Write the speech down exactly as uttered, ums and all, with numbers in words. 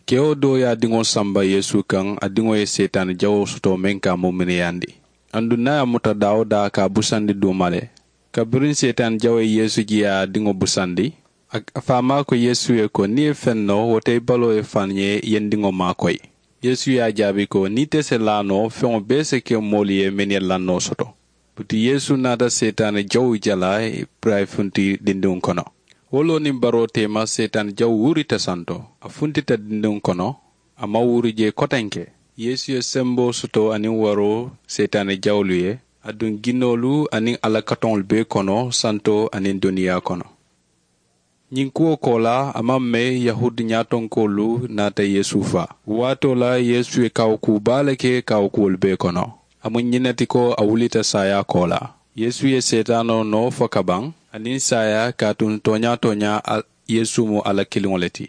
Keo do ya dingo samba Yesu kan adingo ye setan jawo soto menka mumini yandi. Anduna ya muta Dauda ka busandi dumale. Kabirin setan jawo Yesu ya dingo busandi. Afama ko Yesu ye ko ni fenno wote balo e fanye yendingo makoy. Yesu ya jabi ko ni tese lano fengo bese ke moli ye menye lano soto. Buti Yesu nada setan jawo jala e pray funti dindung kono. Wolo ni baro tema setan jaw wuri tasanto a funtita dindun kono ama wuri je kotenke Yesu ye sembo soto ani waro setan jawluye adun ginolu ani alakatonl be kono santo ani dunia kono nyinkuo kola ama me yahud nyaton kolu nata Yesu fa wato la Yesu e kawku baleke kawkul be kono amun nyinati ko awulita saya kola Yesu ye setano no fakabang anin saya katun tonya tonya al Yesu mo ala kilingoleti